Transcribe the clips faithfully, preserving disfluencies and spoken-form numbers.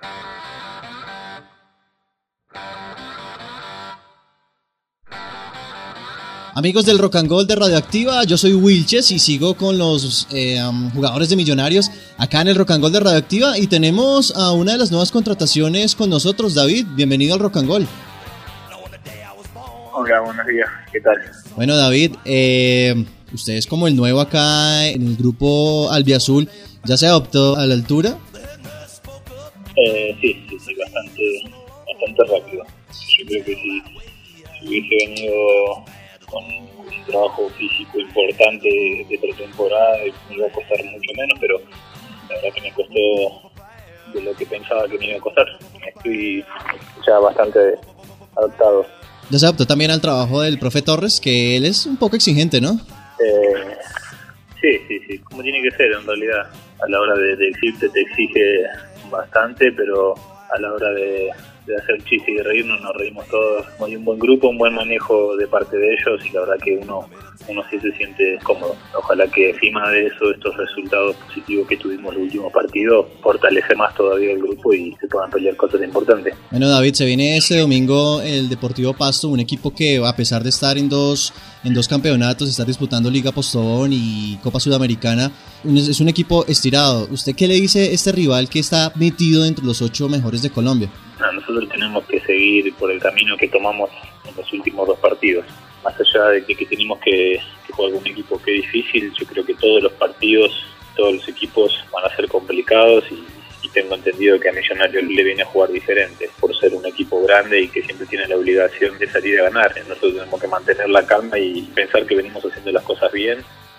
Amigos del Rock and Gold de Radioactiva, yo soy Wilches y sigo con los eh, um, jugadores de Millonarios acá en el Rock and Gold de Radioactiva y tenemos a una de las nuevas contrataciones con nosotros. David, bienvenido al Rock and Gold. Hola, buenos días, ¿qué tal? Bueno, David, eh, usted es como el nuevo acá en el grupo albiazul, ¿ya se adoptó a la altura? Eh, sí, sí, sí, bastante, bastante rápido. Yo creo que si, si hubiese venido con un trabajo físico importante de pretemporada me iba a costar mucho menos, pero la verdad que me costó de lo que pensaba que me iba a costar. Estoy ya bastante adaptado. Ya se adaptó también al trabajo del profe Torres, que él es un poco exigente, ¿no? Eh, sí, sí, sí, como tiene que ser en realidad. A la hora de, de exigirte te exige bastante, pero a la hora de, de hacer chiste y de reírnos, nos reímos todos. Hay un buen grupo, un buen manejo de parte de ellos y la verdad que uno uno sí se siente cómodo. Ojalá que encima de eso, estos resultados positivos que tuvimos el último partido, fortalece más todavía el grupo y se puedan pelear cosas importantes. Bueno, David, se viene este domingo el Deportivo Pasto, un equipo que a pesar de estar en dos en dos campeonatos, estar disputando Liga Postobón y Copa Sudamericana, es un equipo estirado. ¿Usted qué le dice este rival que está metido entre los ocho mejores de Colombia? No, nosotros tenemos que seguir por el camino que tomamos en los últimos dos partidos. Más allá de que, que tenemos que, que jugar con un equipo que es difícil, yo creo que todos los partidos, todos los equipos van a ser complicados y, y tengo entendido que a Millonarios le viene a jugar diferente por ser un equipo grande y que siempre tiene la obligación de salir a ganar. Nosotros tenemos que mantener la calma y pensar que venimos haciendo las cosas bien.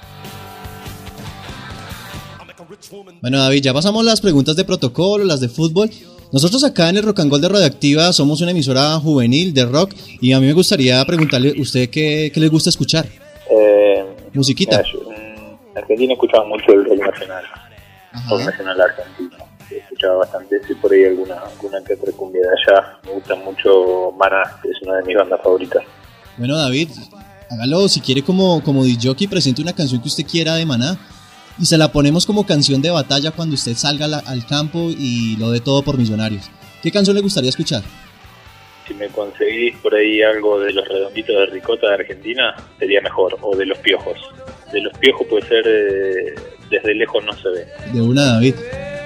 Bueno, David, ya pasamos las preguntas de protocolo, las de fútbol. Nosotros acá en el Rock and Gold de Radioactiva somos una emisora juvenil de rock y a mí me gustaría preguntarle, ¿usted qué, qué le gusta escuchar? Eh, ¿Musiquita? Mira, yo, en Argentina escuchaba mucho el rock nacional, Ajá. rock nacional argentino. Escuchaba bastante eso y por ahí alguna, alguna que otra cumbia de allá. Me gusta mucho Maná, es una de mis bandas favoritas. Bueno, David, hágalo si quiere como, como disc jockey, presente una canción que usted quiera de Maná. Y se la ponemos como canción de batalla cuando usted salga la, al campo y lo dé todo por Millonarios. ¿Qué canción le gustaría escuchar? Si me conseguís por ahí algo de los redonditos de ricota de Argentina, sería mejor. O de los piojos. De los piojos puede ser eh, Desde lejos no se ve. De una, David.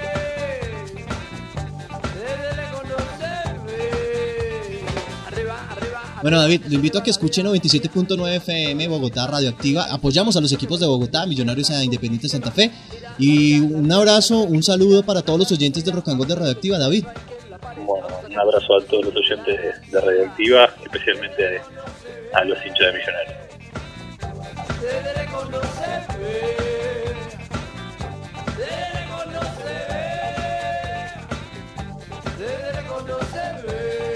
Bueno, David, lo invito a que escuche noventa y siete punto nueve F M Bogotá Radioactiva. Apoyamos a los equipos de Bogotá, Millonarios e Independiente Santa Fe. Y un abrazo, un saludo para todos los oyentes de Rock and Gold de Radioactiva, David. Bueno, un abrazo a todos los oyentes de Radioactiva, especialmente a los hinchas de Millonarios. Debe reconocer, debe reconocer.